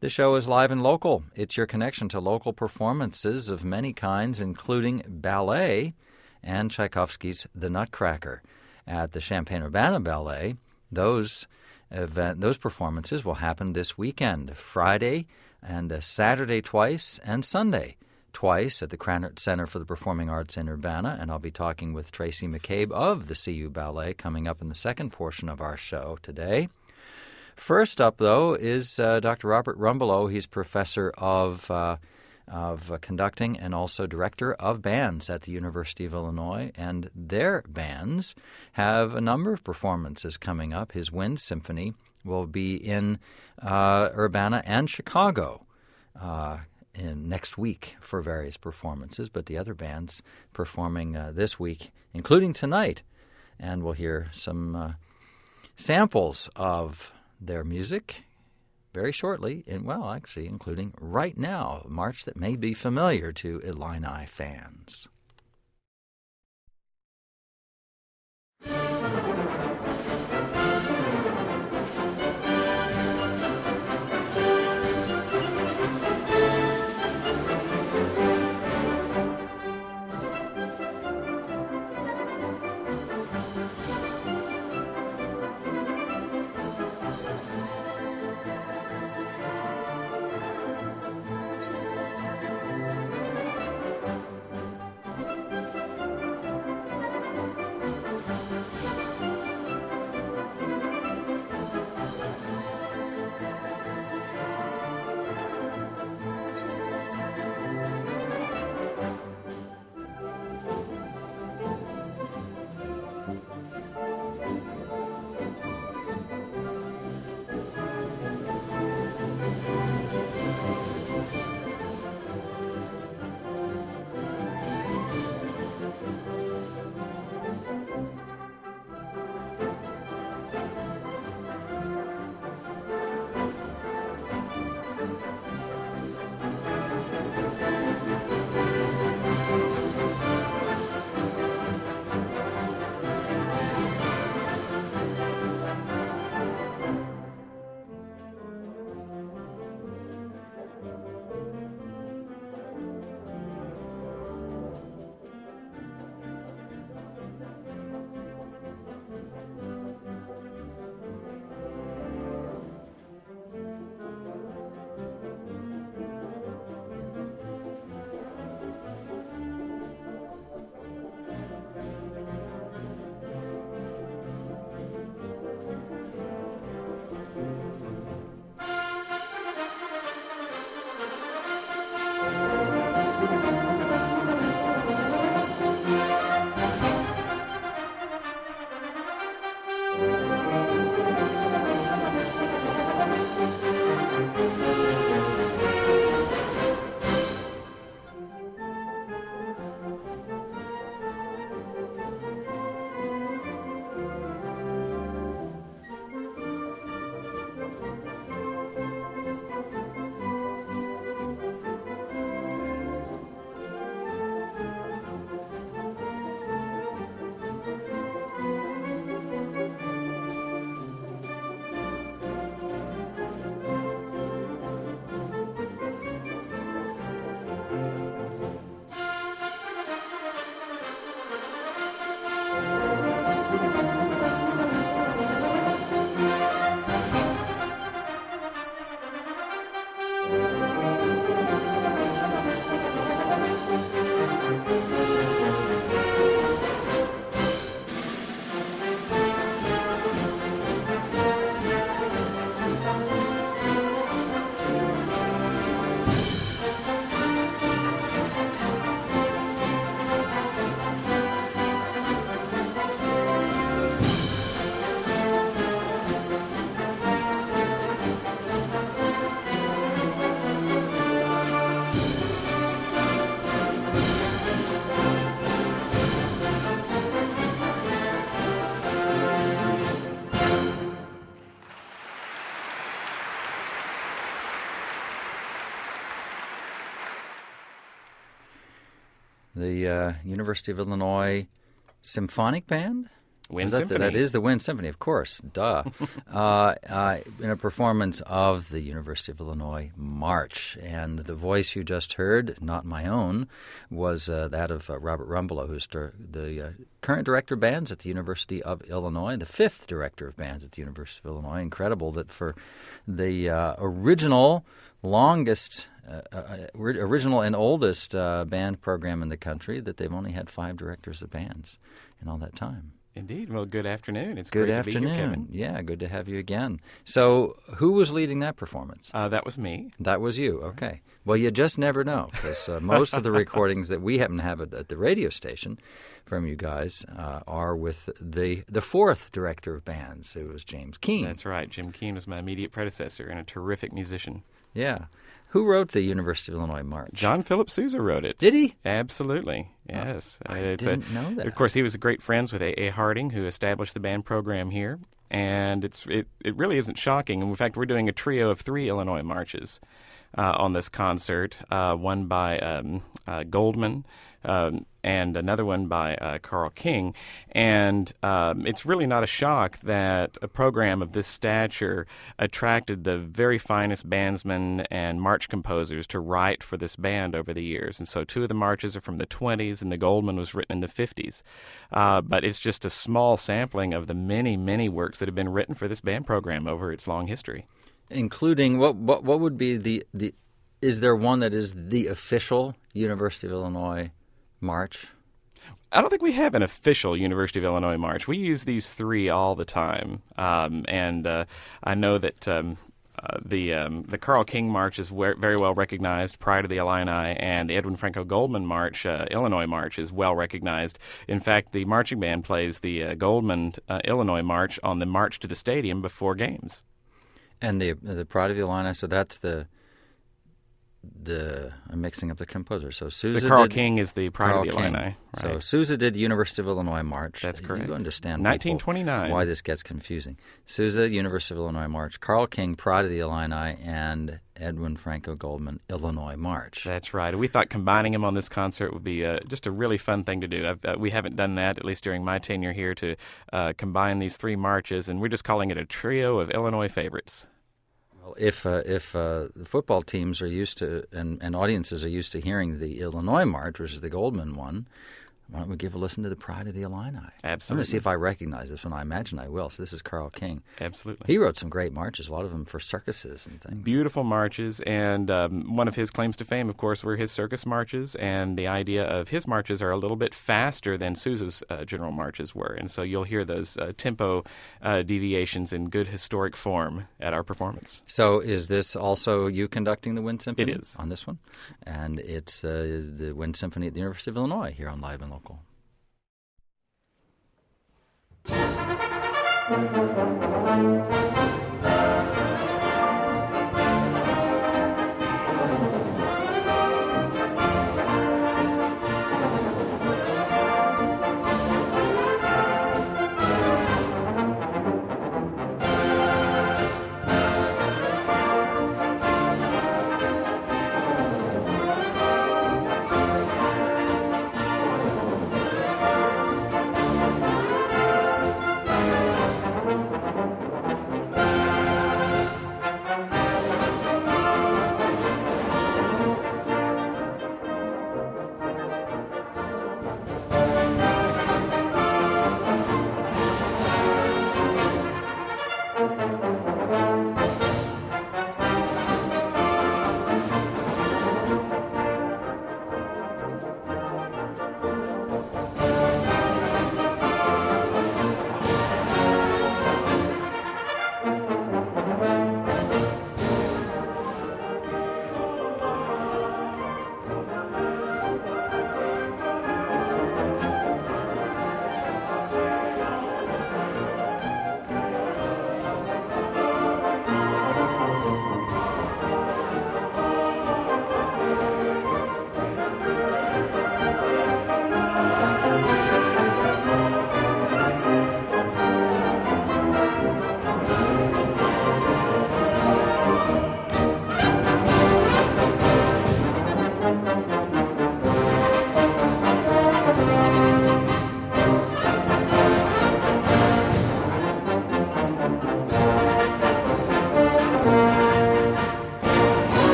The show is live and local. It's your connection to local performances of many kinds, including ballet and Tchaikovsky's The Nutcracker. At the Champaign-Urbana Ballet, those performances will happen this weekend, Friday and Saturday twice, and Sunday twice at the Krannert Center for the Performing Arts in Urbana. And I'll be talking with Tracy McCabe of the CU Ballet coming up in the second portion of our show today. First up, though, is Dr. Robert Rumbelow. He's professor of conducting and also director of bands at the University of Illinois, and their bands have a number of performances coming up. His Wind Symphony will be in Urbana and Chicago next week for various performances, but the other bands performing this week, including tonight, and we'll hear some samples of their music very shortly, including right now, a march that may be familiar to Illini fans. The University of Illinois Symphonic Band? Wind Symphony. That is the Wind Symphony, of course. Duh. In a performance of the University of Illinois March. And the voice you just heard, not my own, was that of Robert Rumbelow, who's the current director of bands at the University of Illinois, the fifth director of bands at the University of Illinois. Incredible that for the original and oldest band program in the country, that they've only had 5 directors of bands in all that time. Indeed. Well, good afternoon. It's good great afternoon. to be here, Kevin. Yeah, good to have you again. So, who was leading that performance? That was me. That was you. Okay. Well, you just never know, because most of the recordings that we happen to have at the radio station from you guys are with the fourth director of bands, who was James Keene. That's right. Jim Keene was my immediate predecessor and a terrific musician. Yeah. Who wrote the University of Illinois March? John Philip Sousa wrote it. Did he? Absolutely. Yes. I didn't know that. Of course, he was great friends with A.A. Harding, who established the band program here. And it really isn't shocking. In fact, we're doing a trio of 3 Illinois marches on this concert, one by Goldman, and another one by Carl King. And it's really not a shock that a program of this stature attracted the very finest bandsmen and march composers to write for this band over the years. And so 2 of the marches are from the 20s, and the Goldman was written in the 50s. But it's just a small sampling of the many, many works that have been written for this band program over its long history. Including, what would be the is there one that is the official University of Illinois march? I don't think we have an official University of Illinois march. We use these 3 all the time, and I know that the Carl King march is very well recognized, Pride of the Illini, and the Edwin Franco Goldman march, Illinois march, is well recognized. In fact, the marching band plays the Goldman Illinois march on the march to the stadium before games. And the Pride of the Illini, so that's I'm mixing up the composer. So Sousa the Carl King is the Pride of the Illini. Right. So Sousa did the University of Illinois March. That's correct. You understand 1929. Why this gets confusing. Sousa, University of Illinois March. Carl King, Pride of the Illini, and Edwin Franco Goldman, Illinois March. That's right. We thought combining them on this concert would be just a really fun thing to do. We haven't done that, at least during my tenure here, to combine these 3 marches, and we're just calling it a trio of Illinois favorites. Well, if the football teams are used to, and audiences are used to hearing the Illinois March, which is the Goldman one, why don't we give a listen to the Pride of the Illini? Absolutely. I'm going to see if I recognize this one. I imagine I will. So this is Carl King. Absolutely. He wrote some great marches, a lot of them for circuses and things. Beautiful marches, and one of his claims to fame, of course, were his circus marches, and the idea of his marches are a little bit faster than Sousa's general marches were, and so you'll hear those tempo deviations in good historic form at our performance. So is this also you conducting the Wind Symphony? It is. On this one? And it's the Wind Symphony at the University of Illinois here on Live and Local.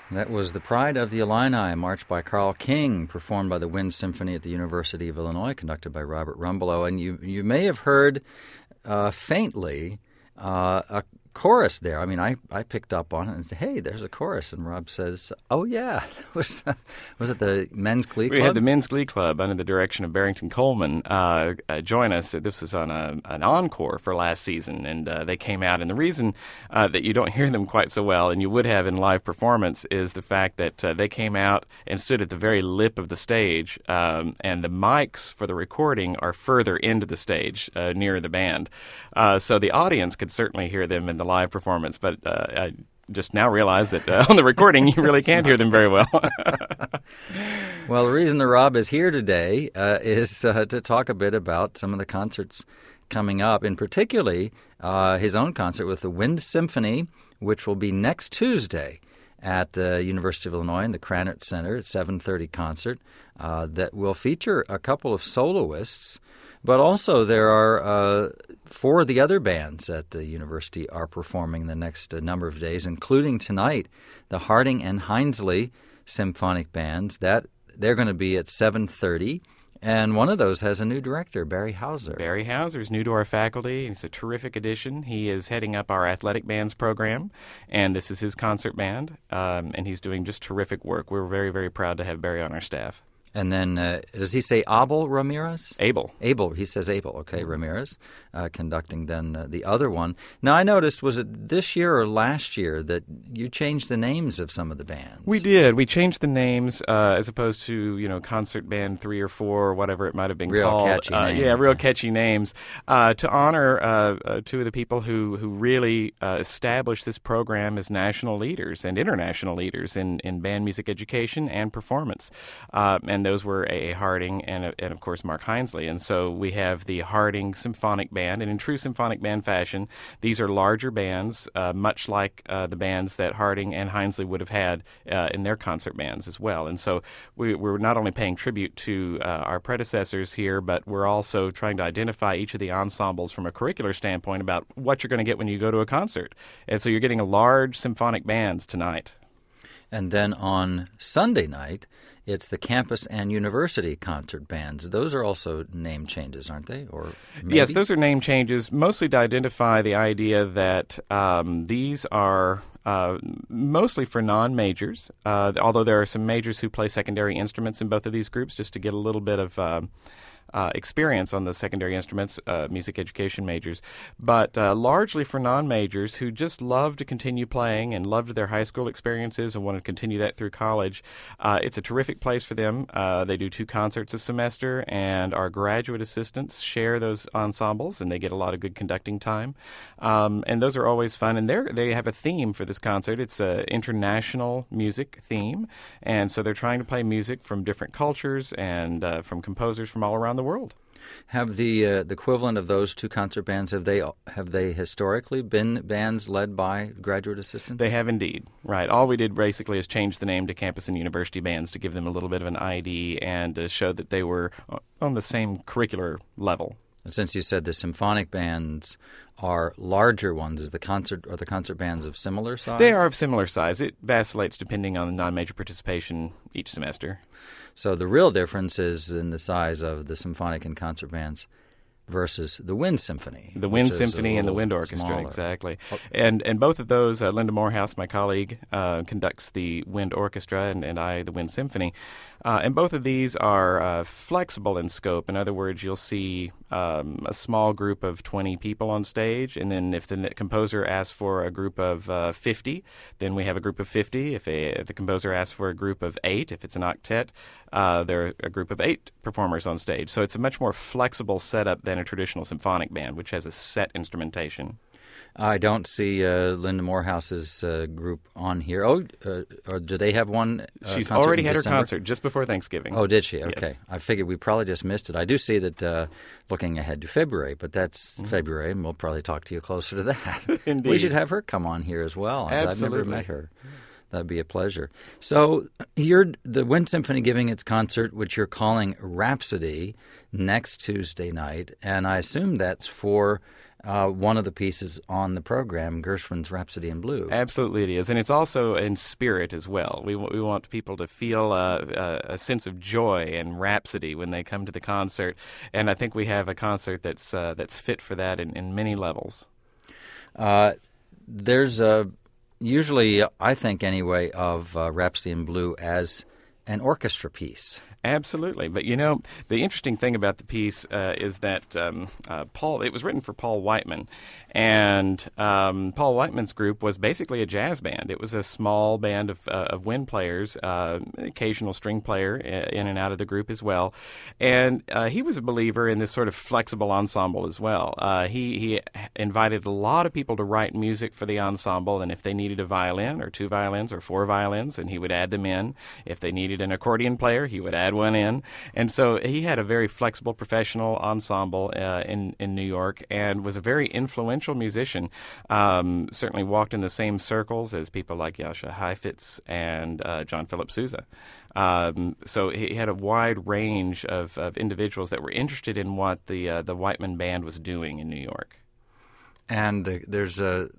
That was The Pride of the Illini, marched by Carl King, performed by the Wind Symphony at the University of Illinois, conducted by Robert Rumbelow. And you may have heard faintly a chorus there. I mean, I picked up on it and said, hey, there's a chorus. And Rob says, oh, yeah. Was it the Men's Glee Club? We had the Men's Glee Club under the direction of Barrington Coleman join us. This was on an encore for last season, and they came out. And the reason that you don't hear them quite so well, and you would have in live performance, is the fact that they came out and stood at the very lip of the stage, and the mics for the recording are further into the stage, near the band. So the audience could certainly hear them in the live performance, but I just now realize that on the recording you really can't hear them very well. Well, the reason that Rob is here today is to talk a bit about some of the concerts coming up, and particularly his own concert with the Wind Symphony, which will be next Tuesday at the University of Illinois in the Krannert Center at 7:30 concert that will feature a couple of soloists. But also there are 4 of the other bands at the university are performing the next number of days, including tonight, the Harding and Hinesley Symphonic Bands. They're going to be at 7:30, and one of those has a new director, Barry Hauser. Barry Hauser is new to our faculty. He's a terrific addition. He is heading up our athletic bands program, and this is his concert band, and he's doing just terrific work. We're very, very proud to have Barry on our staff. And then, does he say Abel Ramirez? Abel. Abel. He says Abel. Okay, Ramirez, conducting then the other one. Now, I noticed, was it this year or last year that you changed the names of some of the bands? We did. We changed the names as opposed to, concert band 3 or 4 or whatever it might have been real called. Catchy name. Yeah, real catchy names. To honor 2 of the people who really established this program as national leaders and international leaders in band music education and performance. And those were A.A. Harding and of course, Mark Hinesley. And so we have the Harding Symphonic Band. And in true symphonic band fashion, these are larger bands, much like the bands that Harding and Hinesley would have had in their concert bands as well. And so we're not only paying tribute to our predecessors here, but we're also trying to identify each of the ensembles from a curricular standpoint about what you're going to get when you go to a concert. And so you're getting a large symphonic bands tonight. And then on Sunday night, it's the campus and university concert bands. Those are also name changes, aren't they? Or maybe? Yes, those are name changes, mostly to identify the idea that these are mostly for non-majors, although there are some majors who play secondary instruments in both of these groups, just to get a little bit of experience on the secondary instruments, music education majors, but largely for non-majors who just love to continue playing and loved their high school experiences and want to continue that through college. It's a terrific place for them. They do 2 concerts a semester, and our graduate assistants share those ensembles, and they get a lot of good conducting time. And those are always fun. And they have a theme for this concert. It's an international music theme, and so they're trying to play music from different cultures and from composers from all around the world. Have the equivalent of those 2 concert bands, have they historically been bands led by graduate assistants? They have indeed. Right. All we did basically is change the name to campus and university bands to give them a little bit of an ID and to show that they were on the same curricular level. And since you said the symphonic bands are larger ones, are the concert bands of similar size? They are of similar size. It vacillates depending on non-major participation each semester. So the real difference is in the size of the symphonic and concert bands versus the Wind Symphony. The Wind Symphony and the Wind Orchestra, smaller. Exactly. And both of those, Linda Morehouse, my colleague, conducts the Wind Orchestra, and I, the Wind Symphony. And both of these are flexible in scope. In other words, you'll see a small group of 20 people on stage, and then if the composer asks for a group of 50, then we have a group of 50. If the composer asks for a group of 8, if it's an octet, there are a group of 8 performers on stage. So it's a much more flexible setup than a traditional symphonic band, which has a set instrumentation. I don't see Linda Morehouse's group on here. Oh, or do they have one? She's already had her concert just before Thanksgiving. Oh, did she? Okay. Yes. I figured we probably just missed it. I do see that looking ahead to February, but that's February, and we'll probably talk to you closer to that. Indeed. We should have her come on here as well. Absolutely. I've never met her. That'd be a pleasure. So you're the Wind Symphony giving its concert, which you're calling Rhapsody, next Tuesday night, and I assume that's for one of the pieces on the program, Gershwin's Rhapsody in Blue. Absolutely it is. And it's also in spirit as well. We want people to feel a sense of joy and rhapsody when they come to the concert. And I think we have a concert that's fit for that in many levels. There's usually, I think anyway, of Rhapsody in Blue as an orchestra piece. Absolutely. But, the interesting thing about the piece is that it was written for Paul Whiteman. And Paul Whiteman's group was basically a jazz band. It was a small band of wind players, an occasional string player in and out of the group as well. And he was a believer in this sort of flexible ensemble as well. He invited a lot of people to write music for the ensemble, and if they needed a violin or 2 violins or 4 violins, then he would add them in. If they needed an accordion player, he would add one in. And so he had a very flexible professional ensemble in New York and was a very influential musician. Certainly walked in the same circles as people like Jascha Heifetz and John Philip Sousa. So he had a wide range of individuals that were interested in what the Whiteman Band was doing in New York. And there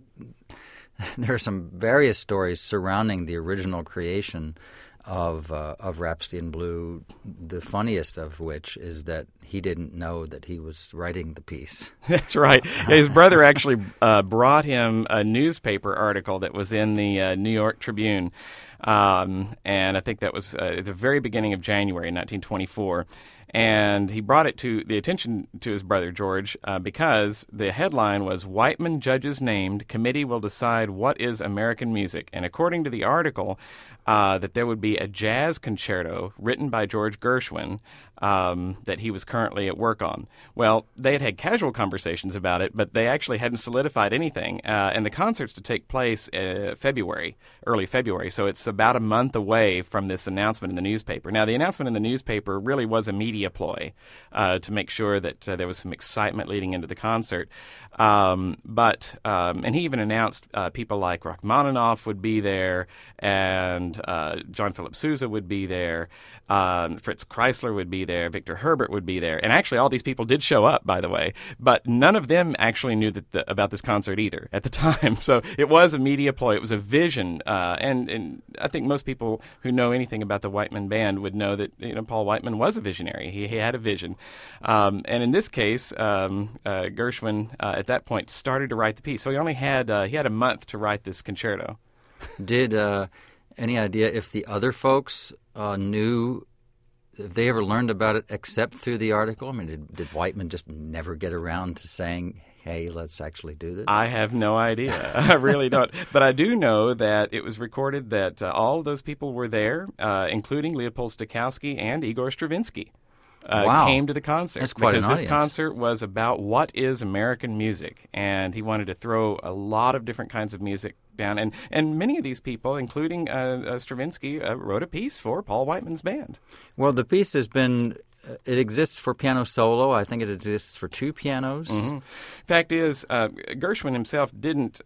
are some various stories surrounding the original creation of Rhapsody in Blue, the funniest of which is that he didn't know that he was writing the piece. That's right. His brother actually brought him a newspaper article that was in the New York Tribune, and I think that was at the very beginning of January 1924. And he brought it to the attention to his brother George because the headline was "Whiteman Judges Named, Committee Will Decide What is American Music." And according to the article, that there would be a jazz concerto written by George Gershwin that he was currently at work on. Well, they had casual conversations about it, but they actually hadn't solidified anything. And the concert's to take place early February, so it's about a month away from this announcement in the newspaper. Now, the announcement in the newspaper really was a media ploy to make sure that there was some excitement leading into the concert. And he even announced people like Rachmaninoff would be there, and John Philip Sousa would be there, Fritz Kreisler would be there, Victor Herbert would be there. And actually all these people did show up, by the way, but none of them actually knew about this concert either at the time. So it was a media ploy. It was a vision. And I think most people who know anything about the Whiteman Band would know that Paul Whiteman was a visionary. He had a vision. And in this case, Gershwin at that point started to write the piece. So he only had a month to write this concerto. Did any idea if the other folks knew, if they ever learned about it except through the article? I mean, did Whiteman just never get around to saying, hey, let's actually do this? I have no idea. I really don't. But I do know that it was recorded that all of those people were there, including Leopold Stokowski and Igor Stravinsky. Came to the concert. That's quite an audience. This concert was about what is American music, and he wanted to throw a lot of different kinds of music down. And many of these people, including Stravinsky, wrote a piece for Paul Whiteman's band. Well, the piece has been... It exists for piano solo. I think it exists for 2 pianos. Mm-hmm. Fact is, Gershwin himself didn't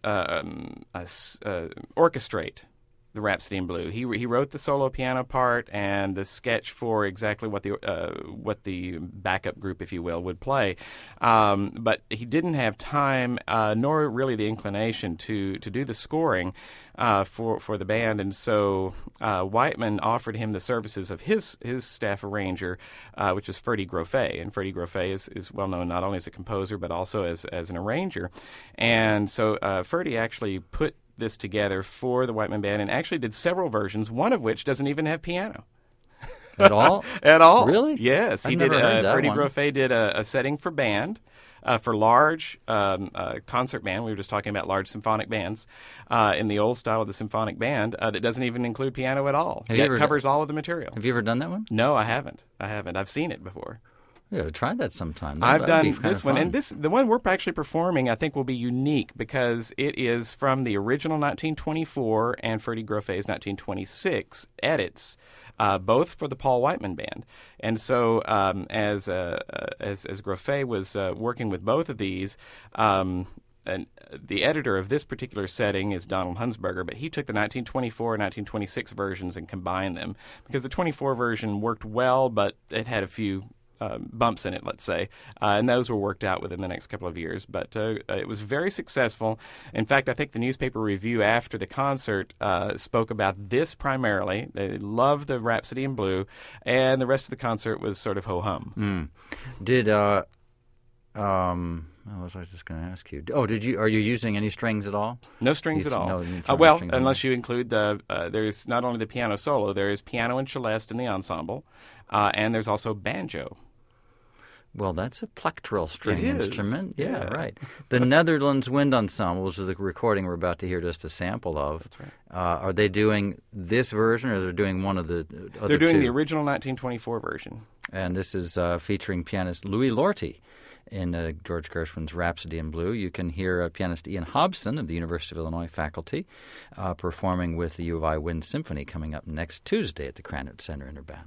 orchestrate the Rhapsody in Blue. He wrote the solo piano part and the sketch for exactly what the backup group, if you will, would play. But he didn't have time, nor really the inclination to do the scoring for the band, and so Whiteman offered him the services of his staff arranger, which is Ferdy Grofé. And Ferdy Grofé is well known not only as a composer but also as an arranger. And so Ferdy actually put this together for the Whiteman Band and actually did several versions, one of which doesn't even have piano. At all? At all. Really? Yes. He did. Ferdy Grofé did a setting for band, for large concert band. We were just talking about large symphonic bands in the old style of the symphonic band that doesn't even include piano at all. It covers all of the material. Have you ever done that one? No, I haven't. I've seen it before. You ought to try that sometime. I've done this one, and the one we're actually performing, I think, will be unique because it is from the original 1924 and Ferdy Grofé's 1926 edits, both for the Paul Whiteman Band. And so, as Grofé was working with both of these. And the editor of this particular setting is Donald Hunsberger, but he took the 1924 and 1926 versions and combined them because the 24 version worked well, but it had a few bumps in it, let's say, and those were worked out within the next couple of years. But it was very successful. In fact, I think the newspaper review after the concert spoke about this primarily. They loved the Rhapsody in Blue, and the rest of the concert was sort of ho-hum. Did what was I just going to ask you? Oh, are you using any strings at all? No strings at all. Well, unless you include there's not only the piano solo, there is piano and celeste in the ensemble, and there's also banjo. Well, that's a plectral string instrument. Yeah, right. The Netherlands Wind Ensemble, which is the recording we're about to hear just a sample of. That's right. Are they doing this version, or they're doing one of the other They're doing two? the original 1924 version. And this is featuring pianist Louis Lorty in George Gershwin's Rhapsody in Blue. You can hear pianist Ian Hobson of the University of Illinois faculty performing with the U of I Wind Symphony coming up next Tuesday at the Krannert Center in Urbana.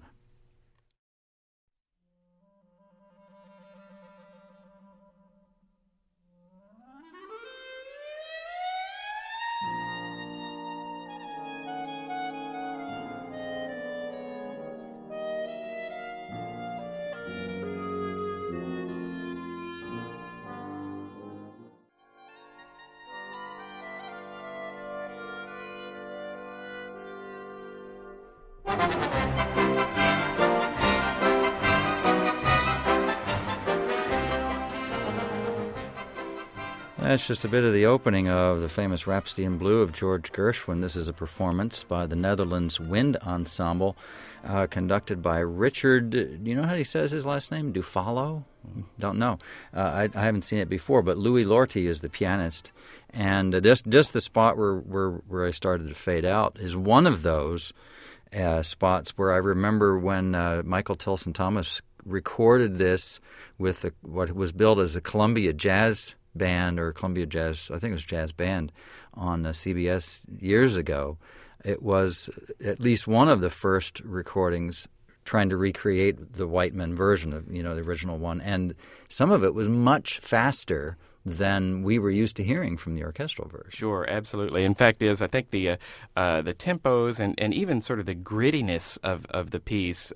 That's just a bit of the opening of the famous Rhapsody in Blue of George Gershwin. This is a performance by the Netherlands Wind Ensemble, conducted by Richard, do you know how he says his last name? Dufalo? Don't know. I haven't seen it before, but Louis Lorty is the pianist. And just the spot where I started to fade out is one of those spots where I remember when Michael Tilson Thomas recorded this with what was billed as the Columbia Jazz Band, or Columbia Jazz, I think it was Jazz Band, on CBS years ago. It was at least one of the first recordings trying to recreate the Whiteman version of, the original one, and some of it was much faster than we were used to hearing from the orchestral version. Sure, absolutely. In fact, I think the tempos and even sort of the grittiness of the piece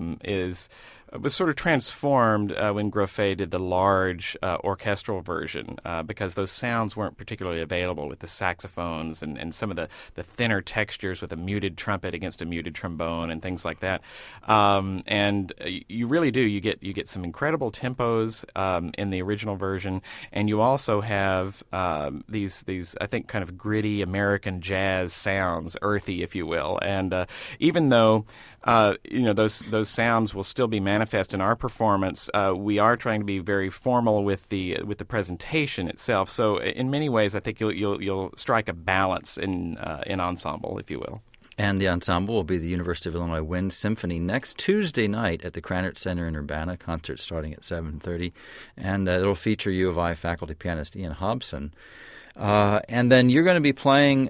was sort of transformed when Grofé did the large orchestral version because those sounds weren't particularly available with the saxophones and some of the thinner textures with a muted trumpet against a muted trombone and things like that. And you really do. You get some incredible tempos in the original version, and you also have these I think kind of gritty American jazz sounds, earthy, if you will. And even though those sounds will still be manifest in our performance, we are trying to be very formal with the presentation itself. So in many ways, I think you'll strike a balance in ensemble, if you will. And the ensemble will be the University of Illinois Wind Symphony next Tuesday night at the Krannert Center in Urbana, concert starting at 7:30. And it'll feature U of I faculty pianist Ian Hobson. And then you're going to be playing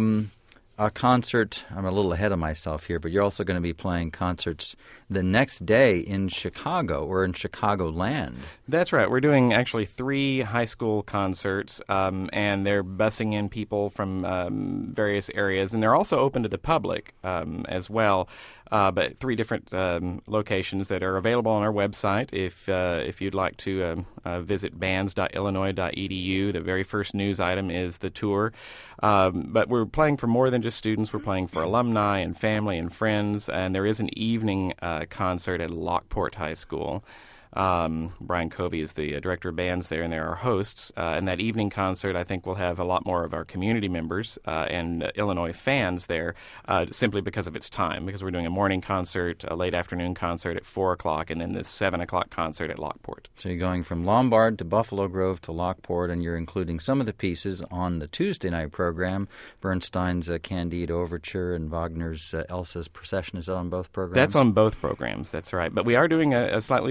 a concert. I'm a little ahead of myself here, but you're also going to be playing concerts the next day in Chicago, or in Chicagoland. That's right. We're doing actually 3 high school concerts, and they're bussing in people from various areas, and they're also open to the public as well. But 3 different locations that are available on our website. If you'd like to visit bands.illinois.edu, the very first news item is the tour. But we're playing for more than just students. We're playing for alumni and family and friends, and there is an evening concert at Lockport High School. Brian Covey is the director of bands there, and they're our hosts. And that evening concert, I think, will have a lot more of our community members and Illinois fans there, simply because of its time, because we're doing a morning concert, a late afternoon concert at 4 o'clock, and then this 7 o'clock concert at Lockport. So you're going from Lombard to Buffalo Grove to Lockport, and you're including some of the pieces on the Tuesday night program, Bernstein's Candide Overture and Wagner's Elsa's Procession. Is that on both programs? That's on both programs, that's right. But we are doing a slightly different program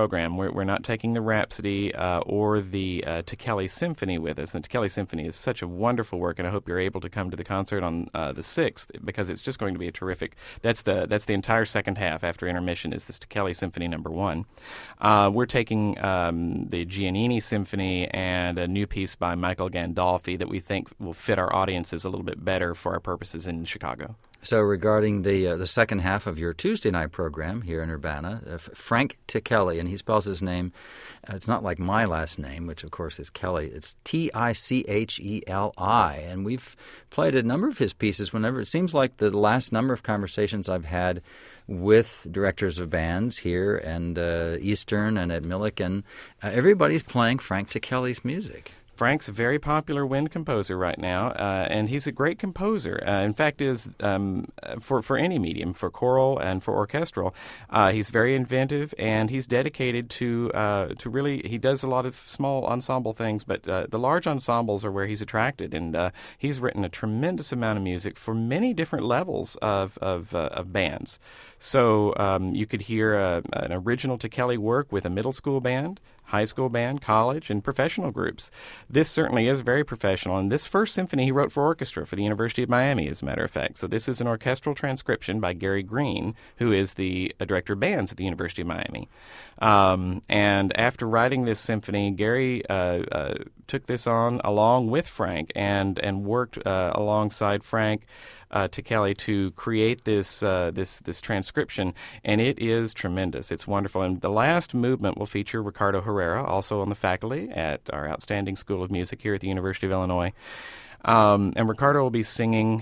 program. We're not taking the Rhapsody or the Tekeli Symphony with us. The Tekeli Symphony is such a wonderful work, and I hope you're able to come to the concert on the 6th, because it's just going to be a terrific. That's the entire second half after intermission is this Tekeli Symphony number 1. We're taking the Giannini Symphony and a new piece by Michael Gandolfi that we think will fit our audiences a little bit better for our purposes in Chicago. So regarding the second half of your Tuesday night program here in Urbana, Frank Tekeli, and he spells his name, it's not like my last name, which of course is Kelly. It's Ticheli, and we've played a number of his pieces whenever. It seems like the last number of conversations I've had with directors of bands here and Eastern and at Millikan, everybody's playing Frank Tekeli's music. Frank's a very popular wind composer right now, and he's a great composer. In fact, is for any medium, for choral and for orchestral. He's very inventive, and he's dedicated to really. He does a lot of small ensemble things, but the large ensembles are where he's attracted, and he's written a tremendous amount of music for many different levels of bands. So you could hear an original Tekeli work with a middle school band, high school band, college, and professional groups. This certainly is very professional, and this first symphony he wrote for orchestra for the University of Miami, as a matter of fact. So this is an orchestral transcription by Gary Green, who is the director of bands at the University of Miami. And after writing this symphony, Gary took this on along with Frank and worked alongside Frank Tekeli to create this transcription, and it is tremendous. It's wonderful. And the last movement will feature Ricardo Herrera, also on the faculty at our outstanding School of Music here at the University of Illinois. And Ricardo will be singing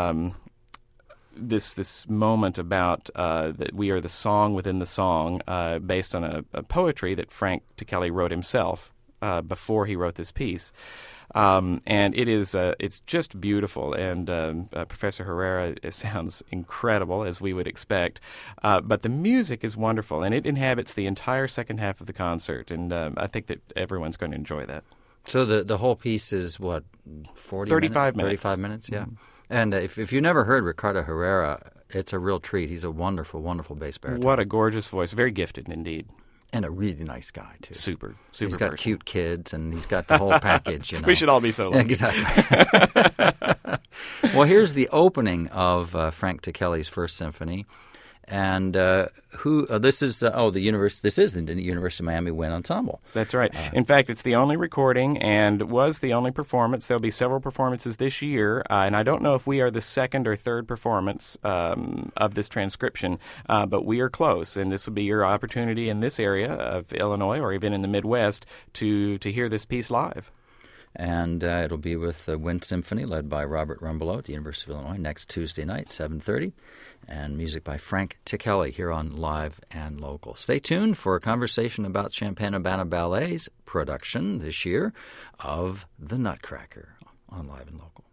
this moment about that we are the song within the song, based on a poetry that Frank Tekeli wrote himself before he wrote this piece. And it's just beautiful, and Professor Herrera sounds incredible, as we would expect, but the music is wonderful, and it inhabits the entire second half of the concert, and I think that everyone's going to enjoy that. So the whole piece is, what, 35 minutes? 35 minutes, yeah. Mm-hmm. And if you never heard Ricardo Herrera, it's a real treat. He's a wonderful, wonderful bass baritone. What a gorgeous voice. Very gifted, indeed. And a really nice guy, too. Super He's got person. Cute kids, and he's got the whole package, you know. We should all be so lucky. Exactly. Well, here's the opening of Frank Tekeli's First Symphony. And this is the University of Miami Wind Ensemble. That's right. In fact, it's the only recording and was the only performance. There'll be several performances this year, and I don't know if we are the second or third performance of this transcription, but we are close, and this will be your opportunity in this area of Illinois or even in the Midwest to hear this piece live. And it'll be with the Wind Symphony led by Robert Rumbelow at the University of Illinois next Tuesday night, 7:30. And music by Frank Tekeli here on Live and Local. Stay tuned for a conversation about Champaign-Urbana Ballet's production this year of The Nutcracker on Live and Local.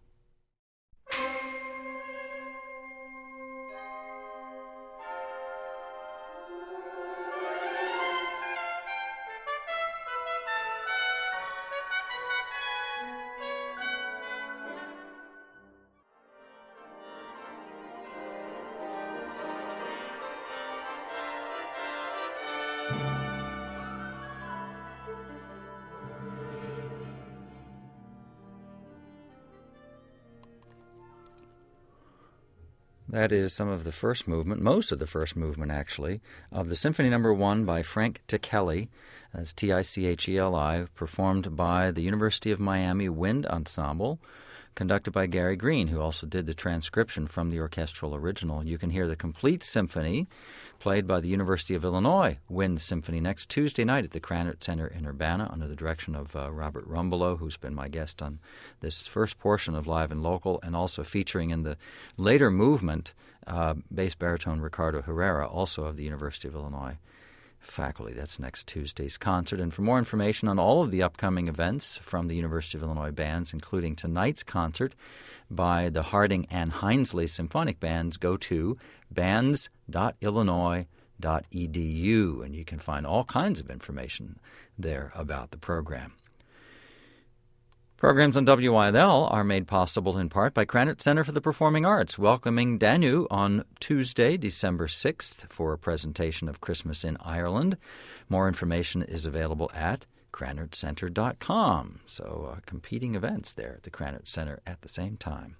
That is some of the first movement, most of the first movement, actually, of the Symphony No. 1 by Frank Tekeli, that's Ticheli, performed by the University of Miami Wind Ensemble, conducted by Gary Green, who also did the transcription from the orchestral original. You can hear the complete symphony played by the University of Illinois Wind Symphony next Tuesday night at the Krannert Center in Urbana under the direction of Robert Rumbelow, who's been my guest on this first portion of Live and Local, and also featuring in the later movement bass baritone Ricardo Herrera, also of the University of Illinois faculty. That's next Tuesday's concert. And for more information on all of the upcoming events from the University of Illinois bands, including tonight's concert by the Harding and Hinesley Symphonic Bands, go to bands.illinois.edu, and you can find all kinds of information there about the program. Programs on WILL are made possible in part by Krannert Center for the Performing Arts, welcoming Danu on Tuesday, December 6th, for a presentation of Christmas in Ireland. More information is available at KrannertCenter.com. So competing events there at the Krannert Center at the same time.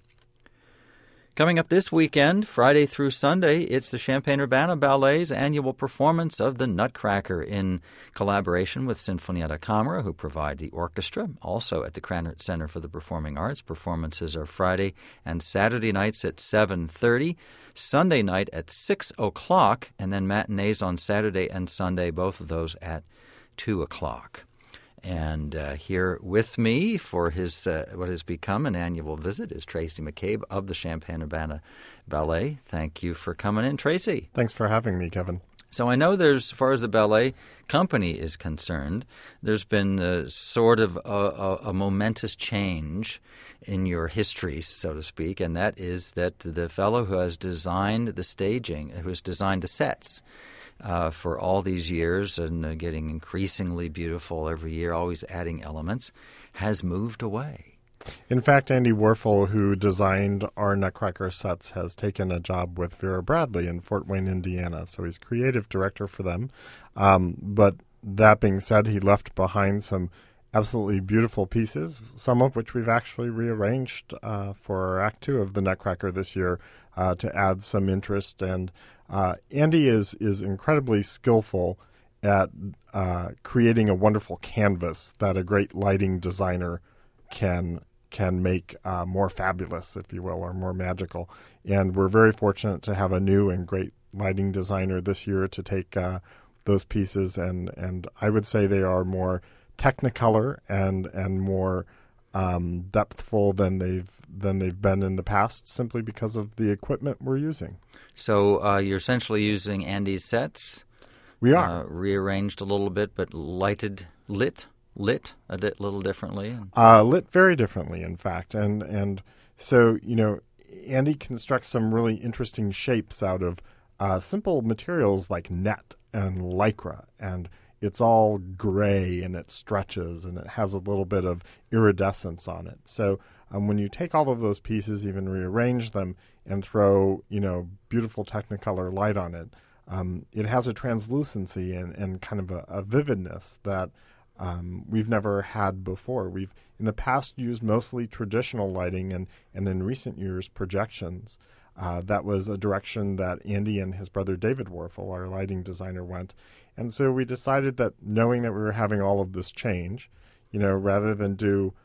Coming up this weekend, Friday through Sunday, it's the Champaign-Urbana Ballet's annual performance of the Nutcracker in collaboration with Sinfonietta Camera, who provide the orchestra. Also at the Krannert Center for the Performing Arts, performances are Friday and Saturday nights at 7:30, Sunday night at 6 o'clock, and then matinees on Saturday and Sunday, both of those at 2 o'clock. And here with me for his what has become an annual visit is Tracy McCabe of the Champaign-Urbana Ballet. Thank you for coming in, Tracy. Thanks for having me, Kevin. So I know there's, as far as the ballet company is concerned, there's been sort of a momentous change in your history, so to speak, and that is that the fellow who has designed the staging, who has designed the sets, for all these years and getting increasingly beautiful every year, always adding elements, has moved away. In fact, Andy Warfel, who designed our Nutcracker sets, has taken a job with Vera Bradley in Fort Wayne, Indiana. So he's creative director for them. But that being said, he left behind some absolutely beautiful pieces, some of which we've actually rearranged for Act 2 of the Nutcracker this year to add some interest. And Andy is incredibly skillful at creating a wonderful canvas that a great lighting designer can make more fabulous, if you will, or more magical. And we're very fortunate to have a new and great lighting designer this year to take those pieces, and I would say they are more Technicolor and more depthful than they've been in the past, simply because of the equipment we're using. So you're essentially using Andy's sets. We are rearranged a little bit, but lit a little differently. Lit very differently, in fact, and so Andy constructs some really interesting shapes out of simple materials like net and lycra, and it's all gray and it stretches and it has a little bit of iridescence on it. So when you take all of those pieces, even rearrange them and throw, beautiful Technicolor light on it, it has a translucency and kind of a vividness that we've never had before. We've in the past used mostly traditional lighting and in recent years projections. That was a direction that Andy and his brother David Warfel, our lighting designer, went. And so we decided that, knowing that we were having all of this change, rather than do,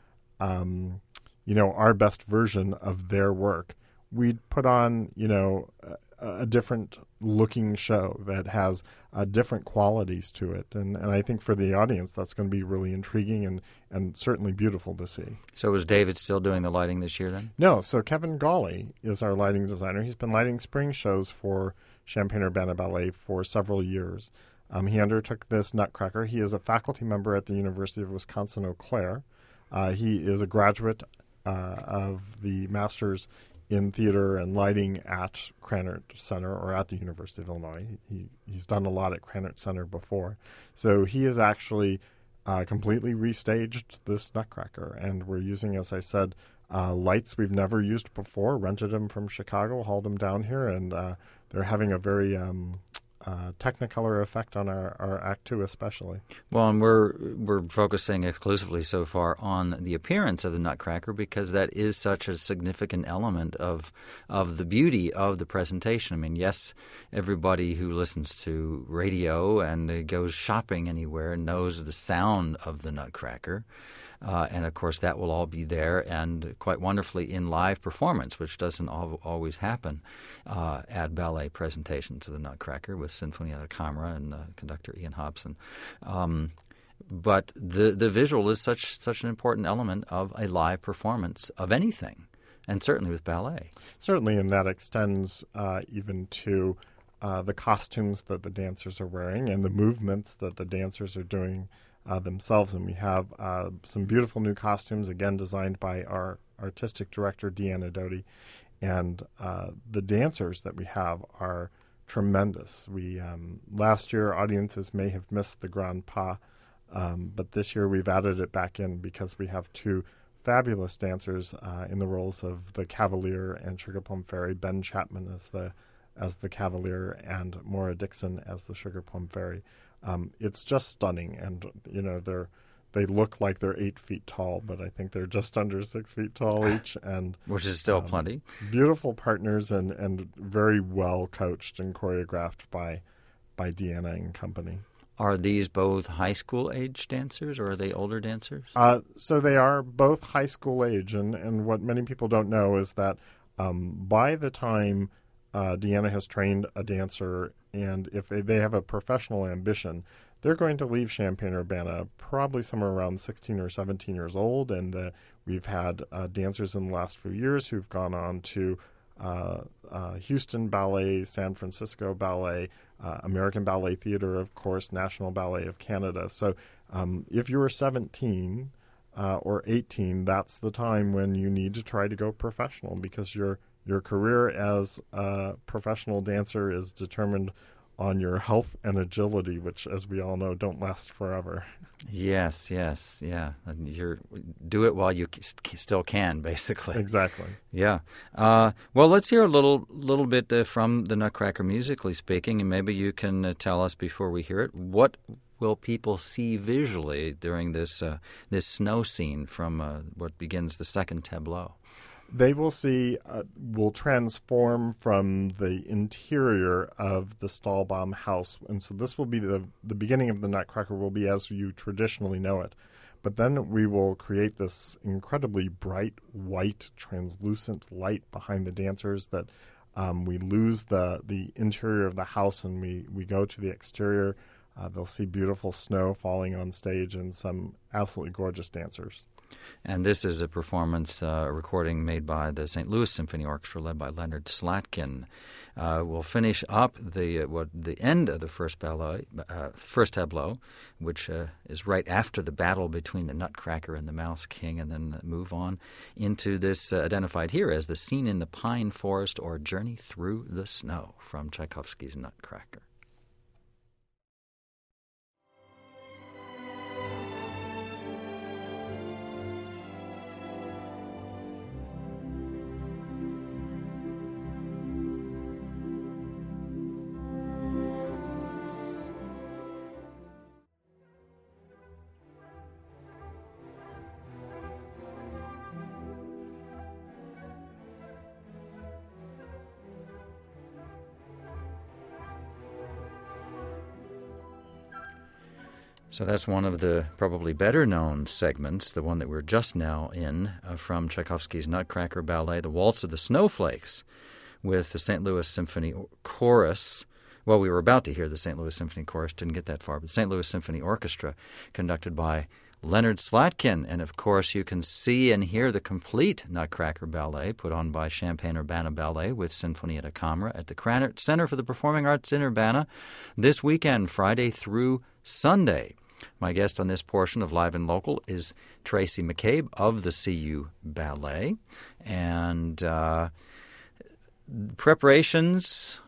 our best version of their work, we'd put on, a different looking show that has different qualities to it. And I think for the audience, that's going to be really intriguing and certainly beautiful to see. So was David still doing the lighting this year then? No. So Kevin Gawley is our lighting designer. He's been lighting spring shows for Champaign-Urbana Ballet for several years. He undertook this Nutcracker. He is a faculty member at the University of Wisconsin-Eau Claire. He is a graduate of the Master's in Theater and Lighting at Krannert Center, or at the University of Illinois. He's done a lot at Krannert Center before. So he has actually completely restaged this Nutcracker, and we're using, as I said, lights we've never used before, rented them from Chicago, hauled them down here, and they're having a very Technicolor effect on our Act 2 especially. Well, and we're focusing exclusively so far on the appearance of the Nutcracker because that is such a significant element of the beauty of the presentation. I mean, yes, everybody who listens to radio and goes shopping anywhere knows the sound of the Nutcracker. And, of course, that will all be there and quite wonderfully in live performance, which doesn't always happen at ballet presentations of the Nutcracker with Sinfonietta Camera and conductor Ian Hobson. But the visual is such an important element of a live performance of anything, and certainly with ballet. Certainly, and that extends even to the costumes that the dancers are wearing and the movements that the dancers are doing themselves. And we have some beautiful new costumes, again designed by our artistic director, Deanna Doty. And the dancers that we have are tremendous. We last year, audiences may have missed the Grand Pas, but this year we've added it back in because we have two fabulous dancers in the roles of the Cavalier and Sugar Plum Fairy. Ben Chapman as the Cavalier and Maura Dixon as the Sugar Plum Fairy. It's just stunning, and they look like they're 8 feet tall, but I think they're just under 6 feet tall each, and which is still plenty. Beautiful partners and very well coached and choreographed by Deanna and company. Are these both high school age dancers, or are they older dancers? So they are both high school age, and what many people don't know is that by the time Deanna has trained a dancer, and if they have a professional ambition, they're going to leave Champaign-Urbana probably somewhere around 16 or 17 years old, and we've had dancers in the last few years who've gone on to Houston Ballet, San Francisco Ballet, American Ballet Theatre, of course, National Ballet of Canada. So if you were 17 or 18, that's the time when you need to try to go professional, because your career as a professional dancer is determined on your health and agility, which, as we all know, don't last forever. Yes, yeah. And do it while you still can, basically. Exactly. Yeah. Well, let's hear a little bit from the Nutcracker, musically speaking, and maybe you can tell us before we hear it, what will people see visually during this snow scene from what begins the second tableau? They will see, will transform from the interior of the Stahlbaum house. And so this will be the beginning of the Nutcracker will be as you traditionally know it. But then we will create this incredibly bright, white, translucent light behind the dancers that we lose the interior of the house and we go to the exterior. They'll see beautiful snow falling on stage and some absolutely gorgeous dancers. And this is a performance, recording made by the St. Louis Symphony Orchestra, led by Leonard Slatkin. We'll finish up the end of the first tableau, which is right after the battle between the Nutcracker and the Mouse King, and then move on into this identified here as the Scene in the Pine Forest, or Journey Through the Snow, from Tchaikovsky's Nutcracker. So that's one of the probably better-known segments, the one that we're just now in, from Tchaikovsky's Nutcracker Ballet, The Waltz of the Snowflakes, with the St. Louis Symphony Chorus. Well, we were about to hear the St. Louis Symphony Chorus, didn't get that far, but St. Louis Symphony Orchestra, conducted by Leonard Slatkin. And, of course, you can see and hear the complete Nutcracker Ballet, put on by Champaign-Urbana Ballet with Sinfonia da Camera at the Krannert Center for the Performing Arts in Urbana this weekend, Friday through Sunday. My guest on this portion of Live and Local is Tracy McCabe of the CU Ballet. And preparations,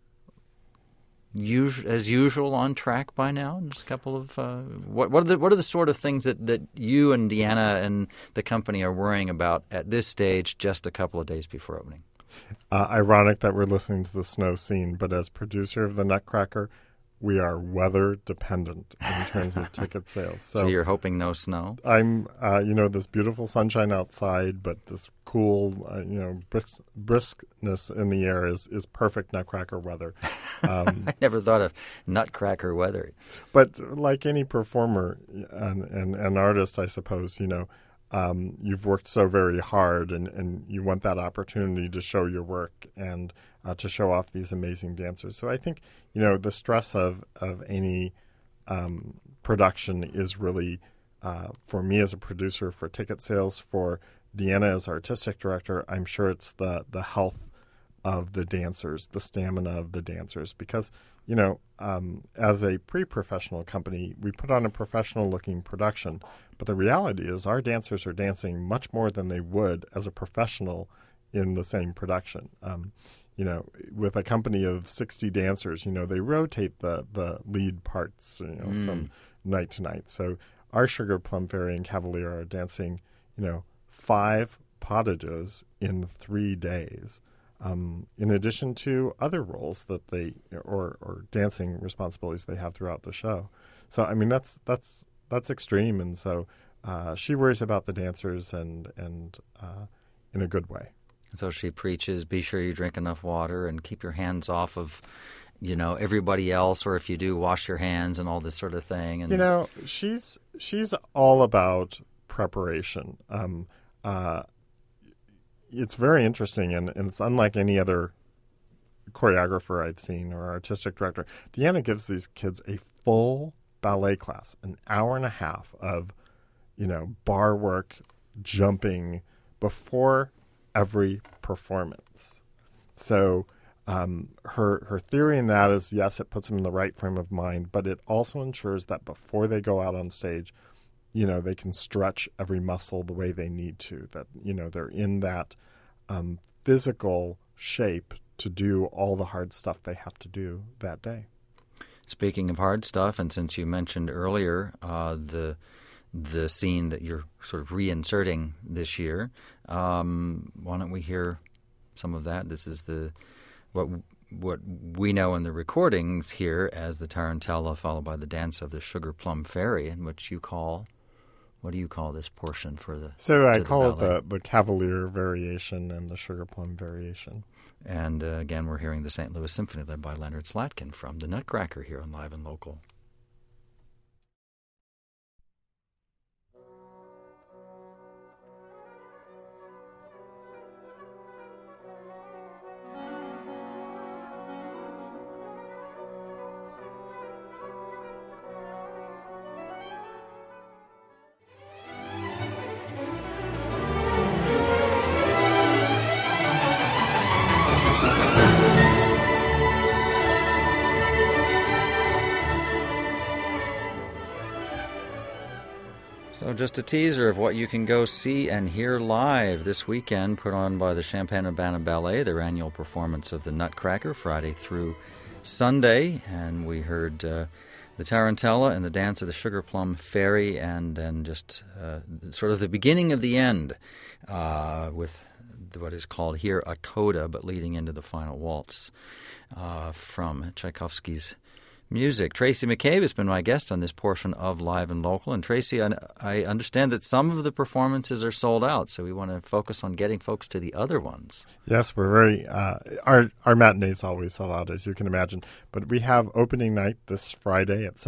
as usual, on track by now? Just a couple of what are the sort of things that you and Deanna and the company are worrying about at this stage, just a couple of days before opening? Ironic that we're listening to the snow scene, but as producer of the Nutcracker, we are weather dependent in terms of ticket sales. So you're hoping no snow? I'm, this beautiful sunshine outside, but this cool, briskness in the air is perfect Nutcracker weather. I never thought of Nutcracker weather. But like any performer and artist, I suppose, you've worked so very hard and you want that opportunity to show your work and to show off these amazing dancers. So I think, the stress of any production is really, for me as a producer, for ticket sales, for Deanna as artistic director, I'm sure it's the health of the dancers, the stamina of the dancers. Because, as a pre-professional company, we put on a professional-looking production. But the reality is our dancers are dancing much more than they would as a professional in the same production. With a company of 60 dancers, they rotate the lead parts, from night to night. So our Sugar Plum Fairy and Cavalier are dancing, 5 potages in 3 days, in addition to other roles that they or dancing responsibilities they have throughout the show. So I mean that's extreme, and so she worries about the dancers and in a good way. So she preaches, be sure you drink enough water and keep your hands off of, everybody else, or if you do, wash your hands and all this sort of thing. And she's all about preparation. It's very interesting, and it's unlike any other choreographer I'd seen or artistic director. Deanna gives these kids a full ballet class, an hour and a half of, bar work, jumping before every performance. So her theory in that is, yes, it puts them in the right frame of mind, but it also ensures that before they go out on stage, they can stretch every muscle the way they need to, that, they're in that physical shape to do all the hard stuff they have to do that day. Speaking of hard stuff, and since you mentioned earlier the scene that you're sort of reinserting this year, why don't we hear some of that? This is what we know in the recordings here as the Tarantella, followed by the dance of the Sugar Plum Fairy, in which you call, what do you call this portion for the? So I call it the Cavalier Variation and the Sugar Plum Variation. And again, we're hearing the St. Louis Symphony led by Leonard Slatkin from the Nutcracker here on Live and Local. So just a teaser of what you can go see and hear live this weekend, put on by the Champaign-Urbana Ballet, their annual performance of the Nutcracker, Friday through Sunday. And we heard the Tarantella and the dance of the Sugar Plum Fairy, and then just sort of the beginning of the end with what is called here a coda, but leading into the final waltz from Tchaikovsky's music. Tracy McCabe has been my guest on this portion of Live and Local. And Tracy, I understand that some of the performances are sold out, so we want to focus on getting folks to the other ones. Yes, we're very our matinees always sell out, as you can imagine. But we have opening night this Friday at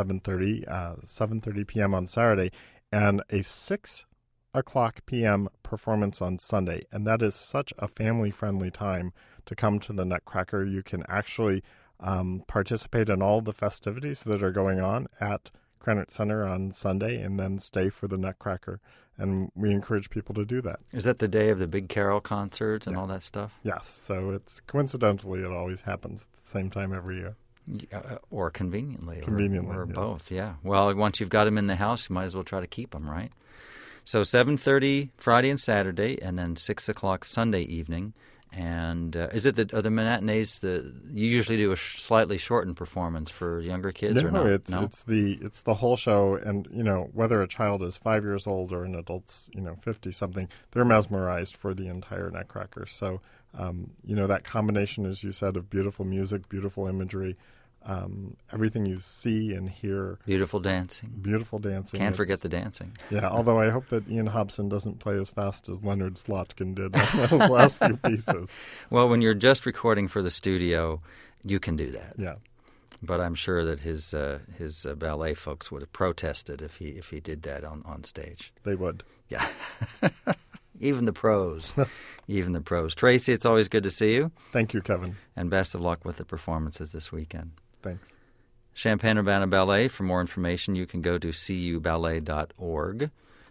7:30 p.m. on Saturday, and a 6 o'clock p.m. performance on Sunday. And that is such a family-friendly time to come to the Nutcracker. You can actually participate in all the festivities that are going on at Krannert Center on Sunday, and then stay for the Nutcracker. And we encourage people to do that. Is that the day of the big carol concerts and all that stuff? Yes. So it's coincidentally, it always happens at the same time every year. Or conveniently. Conveniently, or yes. both, yeah. Well, once you've got them in the house, you might as well try to keep them, right? So 7:30 Friday and Saturday, and then 6 o'clock Sunday evening. And are the matinees? You usually do a slightly shortened performance for younger kids, or not? It's the whole show, and whether a child is 5 years old or an adult's 50 something, they're mesmerized for the entire Nutcracker. So that combination, as you said, of beautiful music, beautiful imagery, everything you see and hear. Beautiful dancing. Can't forget the dancing. Yeah, although I hope that Ian Hobson doesn't play as fast as Leonard Slatkin did on those last few pieces. Well, when you're just recording for the studio, you can do that. Yeah. But I'm sure that his ballet folks would have protested if he did that on stage. They would. Yeah. Even the pros. Tracy, it's always good to see you. Thank you, Kevin. And best of luck with the performances this weekend. Thanks. Champaign-Urbana Ballet. For more information, you can go to cuballet.org.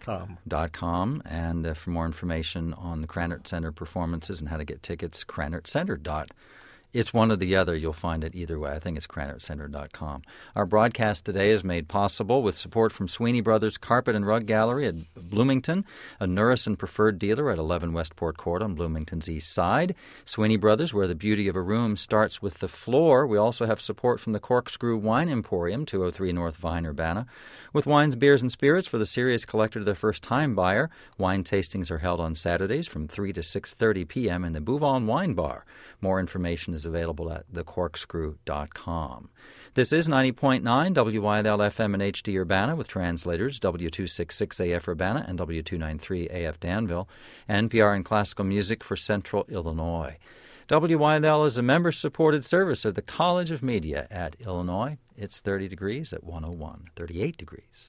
.com, and for more information on the Krannert Center performances and how to get tickets, krannertcenter.org. It's one or the other. You'll find it either way. I think it's granitecenter.com. Our broadcast today is made possible with support from Sweeney Brothers Carpet and Rug Gallery at Bloomington, a Nurison preferred dealer at 11 Westport Court on Bloomington's east side. Sweeney Brothers, where the beauty of a room starts with the floor. We also have support from the Corkscrew Wine Emporium, 203 North Vine, Urbana. With wines, beers, and spirits for the serious collector to the first-time buyer, wine tastings are held on Saturdays from 3 to 6:30 p.m. in the Bouvon Wine Bar. More information is available at thecorkscrew.com. This is 90.9 WYLL FM and HD Urbana with translators W266 AF Urbana and W293 AF Danville, NPR and classical music for Central Illinois. WYLL is a member-supported service of the College of Media at Illinois. It's 30 degrees at 101, 38 degrees